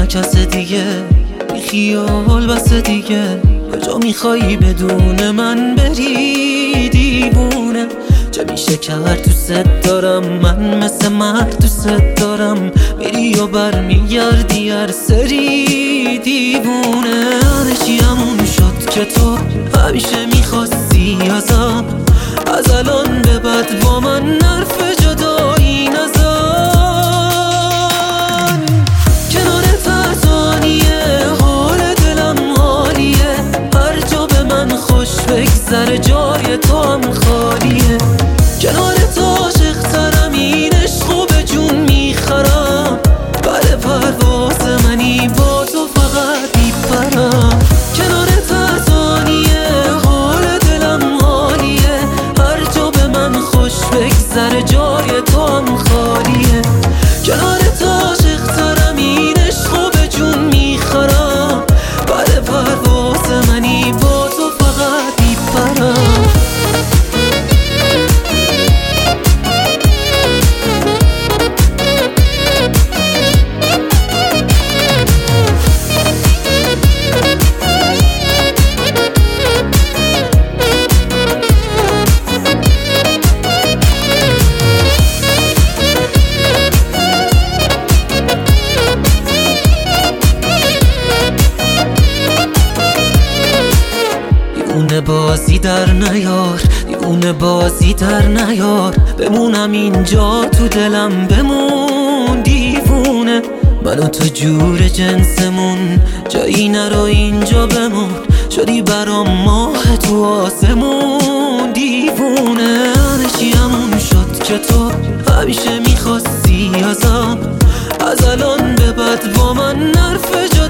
کس دیگه، بی خیال بس دیگه. کجا میخوایی بدون من بری دیوونه؟ چه میشه کرد دوست دارم، من مثل مرد دوست دارم. میری و برمیگردی هر سری دیوونه. همه چی همون شد که تو همیشه میخواستی ازم، از الان به بعد با من حرف جدایی نزن. کنارت ارزانیه، حال دلم عالیه، هر جا به من خوش بگذره جای تو هم خالیه. کنارت عاشق ترم، این عشقو به جون میخرم، بر پرواز منی با تو فقط میپرم. کنارت ارزانیه، حال دلم عالیه، هر جا به من خوش بگذره جای تو هم خالیه. کنارت عاشق ترم، این عشقو به جون میخرم، بر پرواز منی با تو فقط میپرم. دیوونه بازی در نیار، دیوونه بازی در نیار، بمونم اینجا تو دلم بمون دیوونه. من و تو جور جنسمون، جایی نرو اینجا بمون، شدی برام ماه تو آسمون دیوونه. همه چی همون شد که تو همیشه میخواستی ازم، از الان به بعد با من حرف